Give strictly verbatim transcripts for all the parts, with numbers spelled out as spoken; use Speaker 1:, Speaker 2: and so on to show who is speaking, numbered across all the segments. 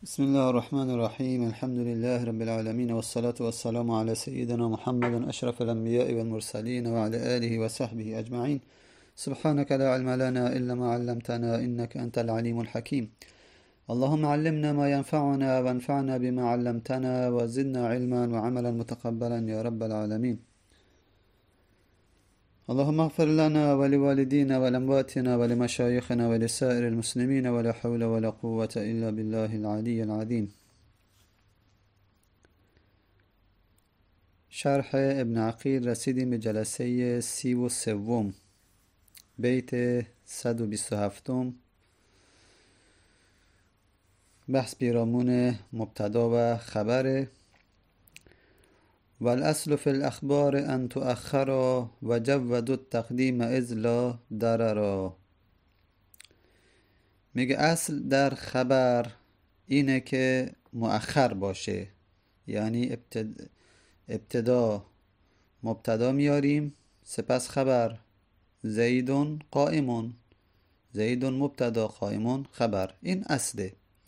Speaker 1: بسم الله الرحمن الرحيم. الحمد لله رب العالمين، والصلاة والسلام على سيدنا محمد أشرف الأنبياء والمرسلين وعلى آله وصحبه أجمعين. سبحانك لا علم لنا إلا ما علمتنا إنك أنت العليم الحكيم. اللهم علمنا ما ينفعنا وانفعنا بما علمتنا وزدنا علما وعملا متقبلا يا رب العالمين. اللهم اغفر لنا ولوالدينا ولأمواتنا ولمشايخنا ولسائر المسلمين، ولا حول ولا قوة إلا بالله العلي العظيم. شرح ابن عقیل رسیدیم به جلسه سی و سوم، بیت صد و بیست و هفتم. بحث پیرامون مبتدا و خبره. والأصل في الأخبار أن تؤخر وجود التقدیم اذ لا ضرر. میگه اصل در خبر اینه که مؤخر باشه، یعنی ابتدا, ابتدا مبتدا میاریم سپس خبر. زیدون قائمون، زیدون مبتدا قائمون خبر، این اصله.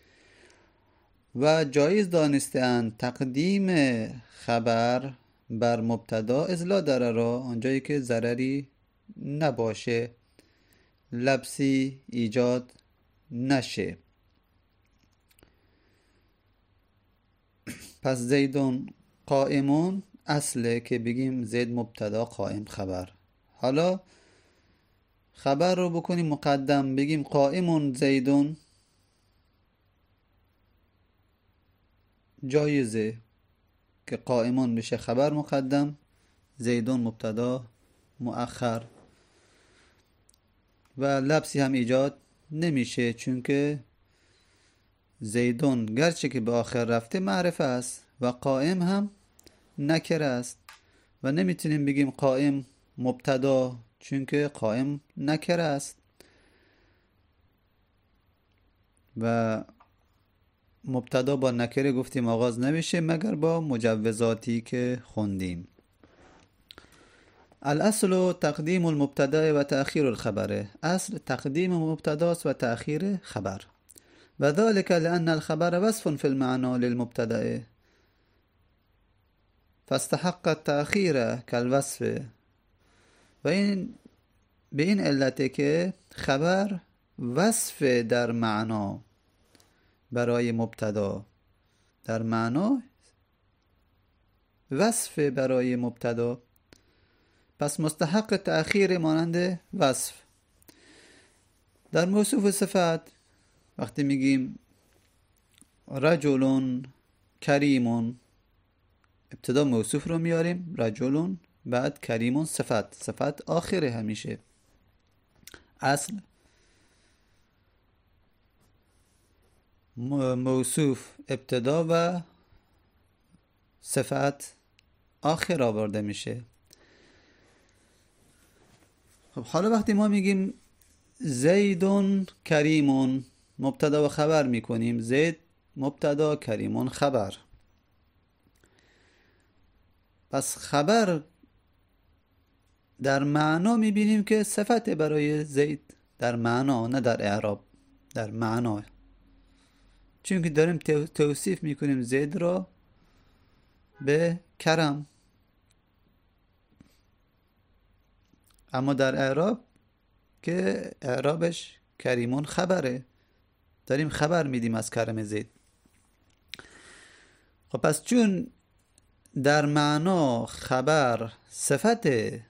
Speaker 1: و جایز دانسته‌اند تقدیم خبر بر مبتدا اذ لا ضرر، آنجایی که ضرری نباشه، لبسی ایجاد نشه. پس زیدون قائمون اصله که بگیم زید مبتدا قائم خبر. حالا خبر رو بکنیم مقدم، بگیم قائمون زیدون، جایزه که قائمون بشه خبر مقدم، زیدون مبتدا مؤخر، و لبسی هم ایجاد نمیشه، چون که زیدون گرچه که به آخر رفته معرفه است و قائم هم نکره است و نمیتونیم بگیم قائم مبتدا، چون که قائم نکره است و مبتدا با نکره گفتیم آغاز نمیشه مگر با مجوزاتی که خوندیم. الاصل تقدیم المبتدا و تأخیر الخبر. اصل تقدیم مبتداست و تأخیر خبر. و ذلك لأن الخبر وصف في المعنى للمبتدا فاستحق التأخیر كالوصف. و این به این علته که خبر وصف در معنا برای مبتدا، در معنا وصف برای مبتدا، پس مستحق تأخیر مانند وصف. در موصوف صفت وقتی میگیم رجل کریم، ابتدا موصوف رو میاریم رجل، بعد کریم صفت، صفت آخره همیشه. اصل موصوف ابتدا و صفت آخر آورده میشه. خب حالا وقتی ما میگیم زیدون کریمون، مبتدا و خبر میکنیم، زید مبتدا کریمون خبر. پس خبر در معنا میبینیم که صفت برای زید، در معنا نه در اعراب، در معنا، چون که داریم توصیف میکنیم زید را به کرم. اما در اعراب که اعرابش کریمون خبره، داریم خبر میدیم از کرم زید. خب پس چون در معنا خبر صفت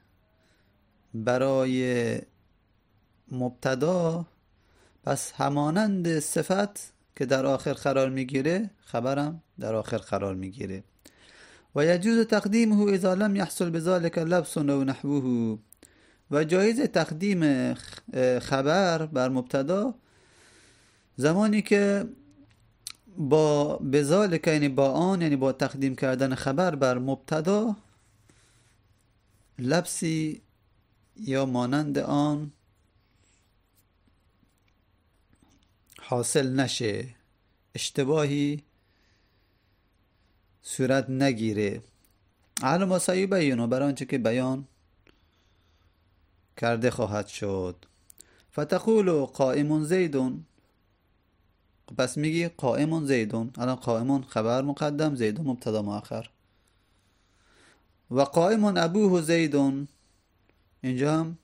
Speaker 1: برای مبتدا، پس همانند صفت که در آخر قرار میگیره، خبرم در آخر قرار میگیره. و یجوز تقدیمه اذا لم یحصل بذلك لبس و نحوه. و جایز تقدیم خبر بر مبتدا زمانی که با بذالک، یعنی با آن، یعنی با تقدیم کردن خبر بر مبتدا، لبسی یا مانند آن حاصل نشه، اشتباهی صورت نگیره. علم ما سیبینو، برای آنچه که بیان کرده خواهد شد. فتقول قائم زیدون، پس میگی قائمون زیدون. الان قائمون خبر مقدم، زیدون مبتدا مؤخر. و قائمون ابوه زیدون، اینجا هم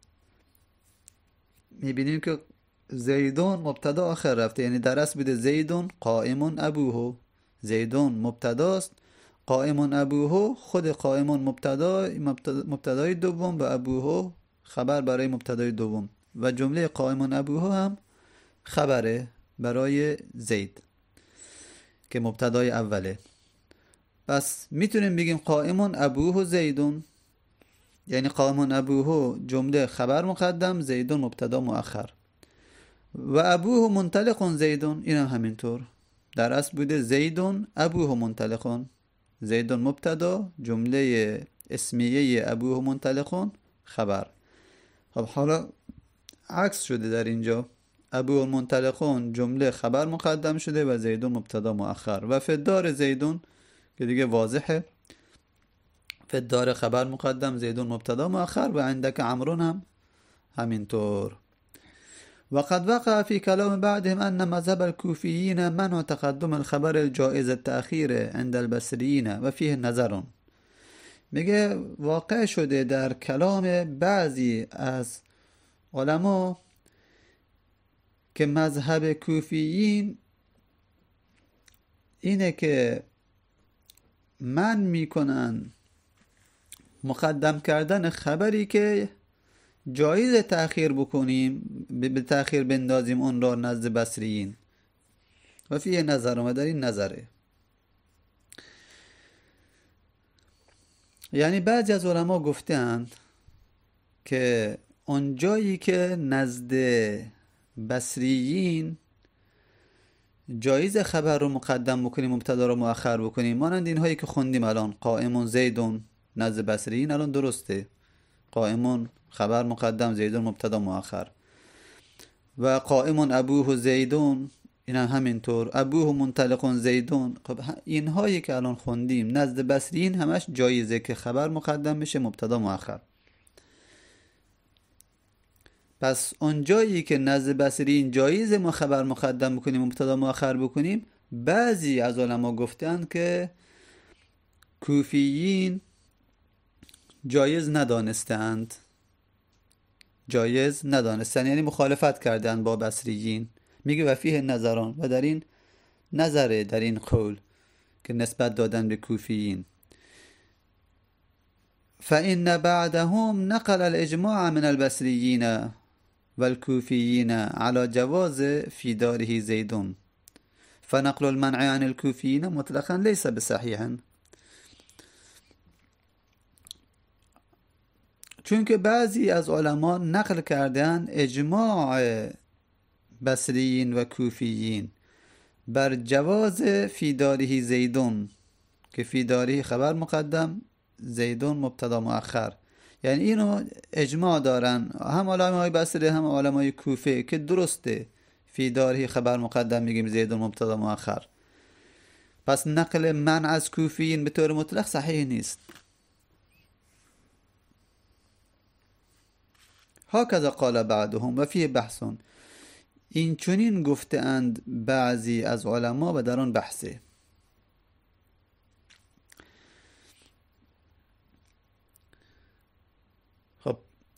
Speaker 1: میبینیم که زیدون مبتدا آخر رفته، یعنی در اصل بوده زیدون قائمون ابوه. زیدون مبتداست، قائمون ابوه خود قائمون مبتدا، مبتدای دوم، و ابوه خبر برای مبتدای دوم، و جمله قائمون ابوه هم خبره برای زید که مبتدای اوله. پس میتونیم بگیم قائمون ابوه زیدون، یعنی قائمون ابوه جمله خبر مقدم، زیدون مبتدا مؤخر. و ابوه منطلقون زیدون، این هم همینطور در اصل بوده زیدون ابوه منطلقون، زیدون مبتدا، جمله اسمیه ابوه منطلقون خبر. خب حالا عکس شده در اینجا، ابوه منطلقون جمله خبر مقدم شده و زیدون مبتدا مؤخر. و فدار زیدون که دیگه واضحه، فدار خبر مقدم، زیدون مبتدا مؤخر. و عندك عمرون هم همینطور. وقد وقع في كلام بعضهم أن مذهب الكوفيين منع تقدم الخبر الجائز التأخير عند البصريين وفيه نظر. میگه واقع شده در کلام بعضی از علما که مذهب کوفیین اینه که من میکنن مقدم کردن خبری که جایز تأخیر بکنیم، به تأخیر بندازیم اون را نزد بصریین. و فیه نظر، و در این نظره، یعنی بعضی از علما گفتند که اون جایی که نزد بصریین جایز خبر رو مقدم بکنیم، مبتدا رو مؤخر بکنیم، مانند این هایی که خوندیم الان، قائمون زیدون نزد بصریین الان درسته، قائمون خبر مقدم، زیدون مبتدا مؤخر. و قائمون ابوه زیدون این هم همینطور، ابوه منطلقون زیدون. خب این هایی که الان خوندیم نزد بصریین همش جایزه که خبر مقدم میشه، مبتدا مؤخر. پس اون جایی که نزد بصریین جایزه ما خبر مقدم بکنیم، مبتدا مؤخر بکنیم، بعضی از علما گفتن که کوفیین جایز ندانستند، جایز ندانستند یعنی مخالفت کردند با بصریین. میگه و فیه نظران، و در این نظره، در این قول که نسبت دادن به کوفیین. فإن بعدهم نقل الإجماع من البصريين والكوفيين على جواز في داره زيدون، فنقل المنع عن الكوفيين مطلقا ليس بصحيح. چون که بعضی از علما نقل کردن اجماع بصریین و کوفیین بر جواز فی داره زیدون، که فی داره خبر مقدم، زیدون مبتدا مؤخر، یعنی اینو اجماع دارن هم علمای بصره هم علمای کوفه که درسته فی داره خبر مقدم میگیم، زیدون مبتدا مؤخر. پس نقل من از کوفیین به طور مطلق صحیح نیست. هکذا قال بعضهم و فیه بحثون، این چنین گفته اند بعضی از علما و در آن بحثه. خب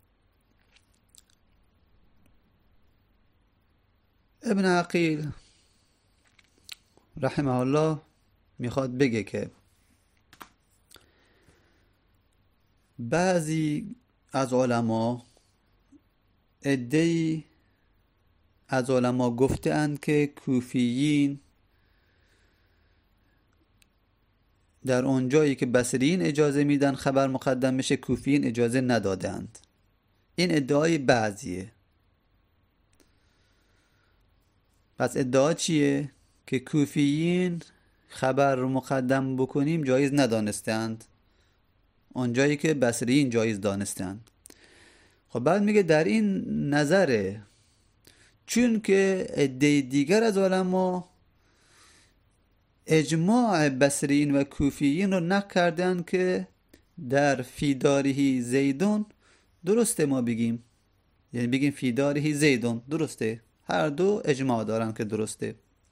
Speaker 1: ابن عقیل رحمه الله میخواد بگه که بعضی از علما، عده‌ای از علما گفته اند که کوفیین در اون جایی که بصریین اجازه میدن خبر مقدم بشه، کوفیین اجازه ندادند. این ادعای بعضیه. پس ادعا چیه؟ که کوفیین خبر رو مقدم بکنیم جایز ندانستند، اون جایی که بصریین جایز دانستند. خب بعد میگه در این نظره، چون که عده دیگر از علما اجماع بصریین و کوفیین رو نقل کردن که در فی داره زیدون درسته ما بگیم، یعنی بگیم فی داره زیدون درسته، هر دو اجماع دارن که درسته.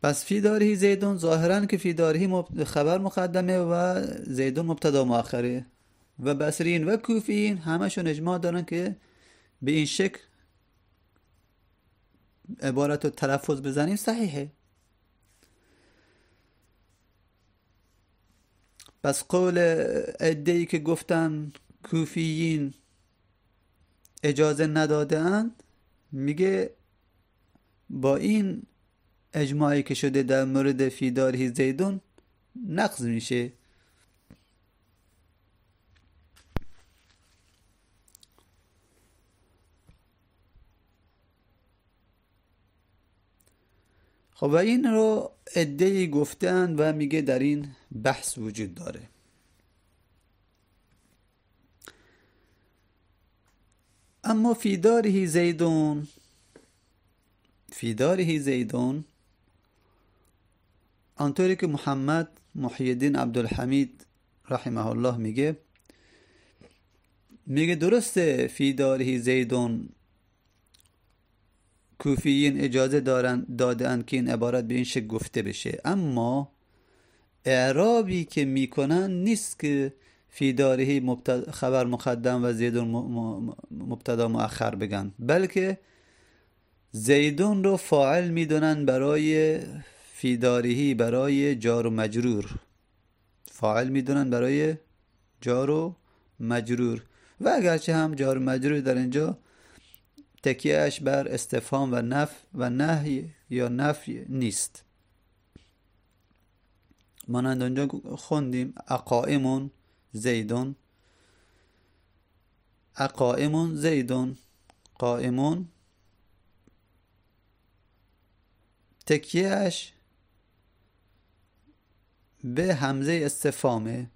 Speaker 1: پس فی داره زیدون ظاهرا که فی داره مب... خبر مقدمه و زیدون مبتدا مؤخره و بصریین و کوفیین همشون اجماع دارن که به این شکل عبارت رو تلفظ بزنیم صحیحه. پس قول عده‌ای که گفتن کوفیین اجازه نداده اند، میگه با این اجماعی که شده در مورد فی داره زیدون نقض میشه. خب و این رو عده‌ای گفتن و میگه در این بحث وجود داره. اما فی داره زیدون فی داره زیدون آنطوری که محمد محی الدین عبدالحمید رحمه الله میگه میگه درسته فی داره زیدون کوفیین اجازه دارن دادن که این عبارت به این شکل گفته بشه، اما اعرابی که میکنن نیست که فی داره خبر مقدم و زیدون مبتدا مؤخر بگن، بلکه زیدون رو فاعل میدونن برای فی داره، برای جار و مجرور فاعل میدونن برای جار و مجرور، و اگرچه هم جار و مجرور در اینجا تکیهش بر استفهام و نف و نهی یا نفی نیست. مانند اونجا خوندیم اقائمون زیدون، اقائمون زیدون، قائمون تکیهش به همزه استفهامه.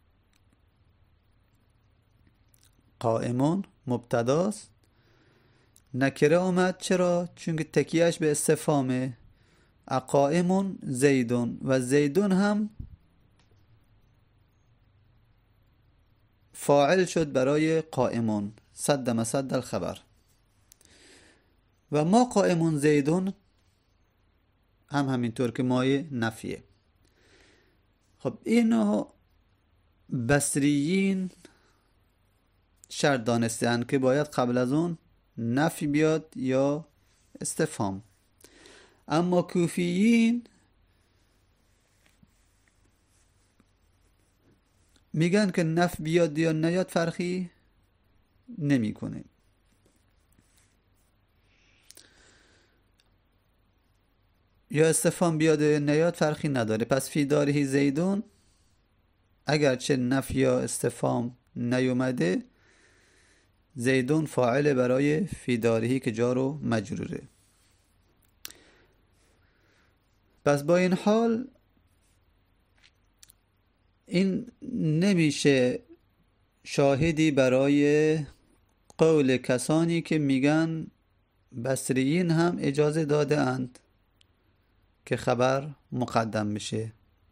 Speaker 1: قائمون مبتداست، نکره آمد. چرا؟ چون که تکیهش به استفهامه. اقائمون زیدون و زیدون هم فاعل شد برای قائمون، صد مسد الخبر. و ما قائمون زیدون هم همینطور که مایه نفیه. خب اینو بصریین شرط دانستن که باید قبل از اون نفی بیاد یا استفهام، اما کوفیین میگن که نفی بیاد یا نیاد فرقی نمیکنه. یا استفهام بیاد یا نیاد فرقی نداره. پس فی داره زیدون اگرچه نفی یا استفهام نیومده، زیدون فاعل برای فی دارهی که جار و مجروره. پس با این حال این نمیشه شاهدی برای قول کسانی که میگن بصریین هم اجازه داده اند که خبر مقدم بشه.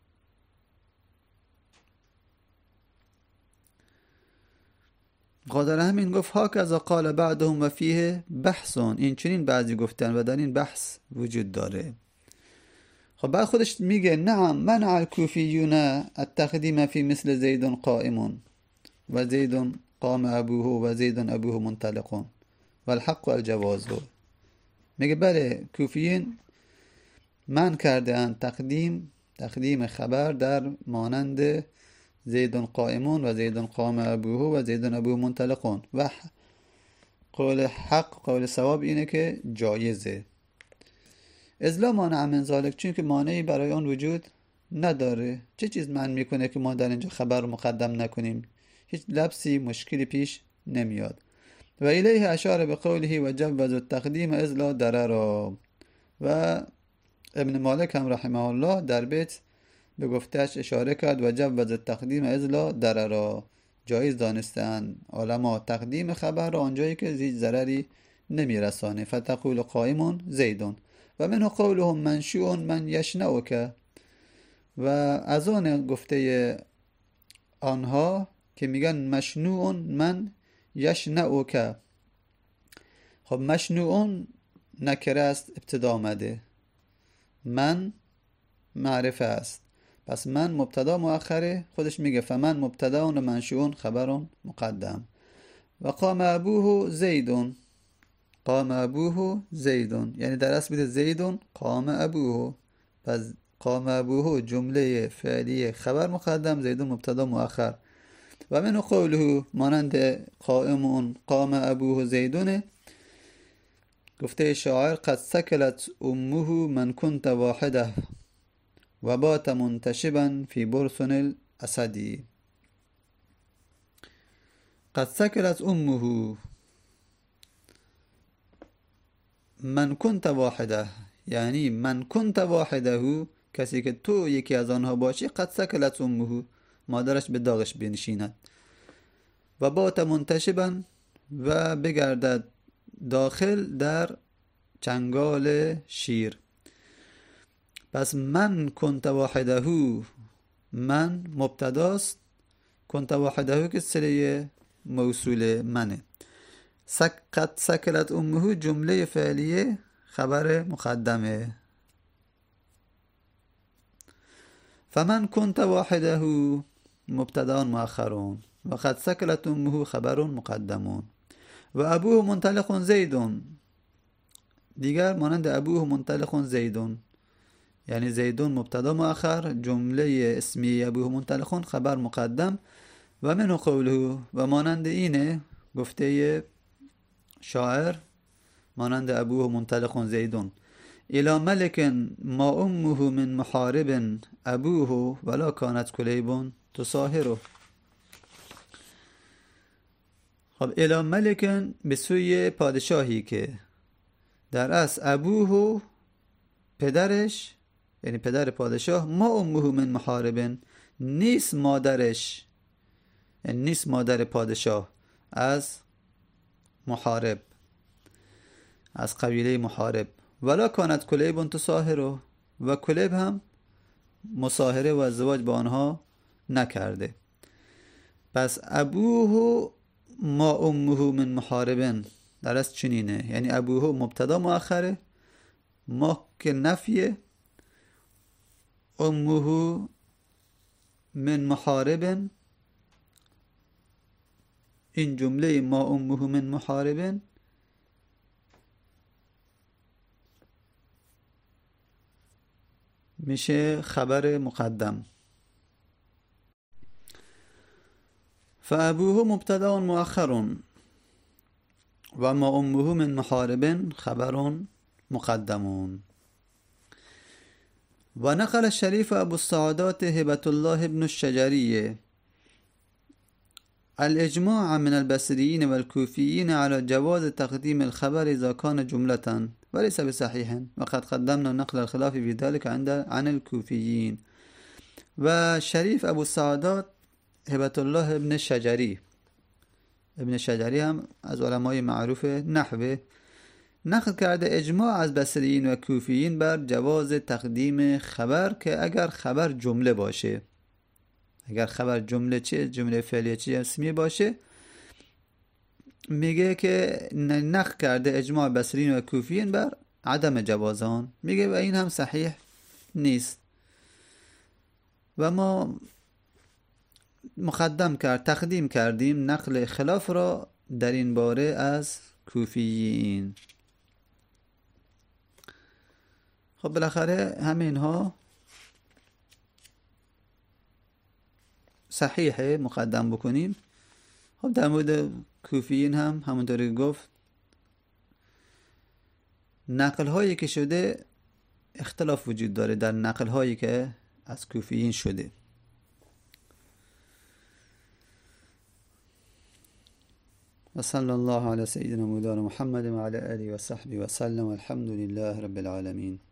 Speaker 1: قادر همین گفت ها که از قال بعدهم و فیه بحثون، این چنین بعضی گفتن و در این بحث وجود داره. خب بعد خودش میگه نعم منع الکوفیون التقدیم فی مثل زیدون قائمون و زیدون قام ابوه و زیدون ابوه منطلقون و الحق و الجواز. میگه بله کوفیین من کرده اند تقدیم تقدیم خبر در مانند زیدون قائمون و زیدون قام ابوه و زیدون ابوه منطلقون، و قول حق قول صواب اینه که جایزه. اذ لا مانع من ذلک، چون که مانعی برای اون وجود نداره. چه چیز معنی میکنه که ما در اینجا خبر رو مقدم نکنیم؟ هیچ لبسی مشکلی پیش نمیاد. و الیه اشاره به قوله و جوز التقدیم اذ لا ضرر. و ابن مالک هم رحمه الله در بیت به گفتهش اشاره کرد و جوز التقدیم اذ لا ضرر، جایز دانستن علما تقدیم خبر را آنجایی که هیچ ضرری نمیرسانه. فتقول قائمون زیدون و منه قولهم منشوء من یشنعک، و از آن گفته آنها که میگن مشنوع من یشنعک. خب مشنوع نکره است ابتدا آمده، من معرفه است. پس من مبتدا مؤخره، خودش میگه فمن مبتدا و منشون خبرون مقدم. و قام ابوه زیدون، قام ابوه زیدون یعنی در اصل میده زیدون قام ابوه. پس قام ابوه جمله فعلی خبر مقدم، زیدون مبتدا مؤخر. و من قوله مانند قائمون قام ابوه زیدونه، گفته شاعر قد سکلت امه من كنت واحده و بات منتشبا فی برسن الاسدی. قد سکلت امه من كنت واحده یعنی من كنت واحده، کسی که تو یکی از آنها باشی. قد سکلت امه مادرش به داغش بنشیند. و بات منتشبا و بگردد داخل در چنگال شیر. پس من کنت واحده، من مبتداست، کنت واحده که صله موصول منه. قد سکلت امه جمله فعلیه خبر مقدمه. فمن کنت واحده مبتدا مؤخرون و قد سکلت امه خبر مقدمون. و ابوه منطلق زیدون دیگر مانند ابوه منطلق زیدون یعنی زیدون مبتدا مؤخر، جمله اسمی ابوه منطلق خبر مقدم. و من قوله و مانند اینه گفته شاعر مانند ابوه منطلق زیدون الى ملک ما امه من محارب ابوه ولا كانت کلیب تصاهره. خب الى ملک به سوی پادشاهی که در اصل ابوه پدرش یعنی پدر پادشاه، ما امه من محارب نیست مادرش، یعنی نیست مادر پادشاه از محارب، از قبیله محارب. ولا کانت کلیب تصاهره و کلیب هم مصاهره و ازدواج با آنها نکرده. پس ابوه ما امه من محاربن در از چنینه، یعنی ابوه مبتدا مؤخره، ما که نفیه، امه من محاربن این جمله ما امه من محاربن میشه خبر مقدم. فابوه مبتدا مؤخر و ما امه من محارب خبر مقدمون. و نقل الشريف ابو السعادات هبة الله ابن الشجري الاجماع من البصريين والكوفيين على جواز تقديم الخبر اذا كان جملة وليس بصحيح، وقد قدمنا نقل الخلاف في ذلك عند عن الكوفيين. و شریف ابو السعادات هبة الله ابن شجری، ابن شجری هم از علمای معروف نحوه، نقل کرده اجماع از بصریین و کوفیین بر جواز تقدیم خبر که اگر خبر جمله باشه، اگر خبر جمله چه جمله فعلیه چه اسمی باشه، میگه که نقل کرده اجماع بصریین و کوفیین بر عدم جوازان، میگه و این هم صحیح نیست. و ما مقدم کرد تقدیم کردیم نقل خلاف را در این باره از کوفیین. خب بالاخره همه اینها صحیحه مقدم بکنیم. خب در مورد کوفیین هم همونطوری گفت نقل هایی که شده اختلاف وجود داره در نقل هایی که از کوفیین شده. و صلی الله علی سیدنا مولانا محمد و علی آله و صحبه و سلم. الحمد لله رب العالمین.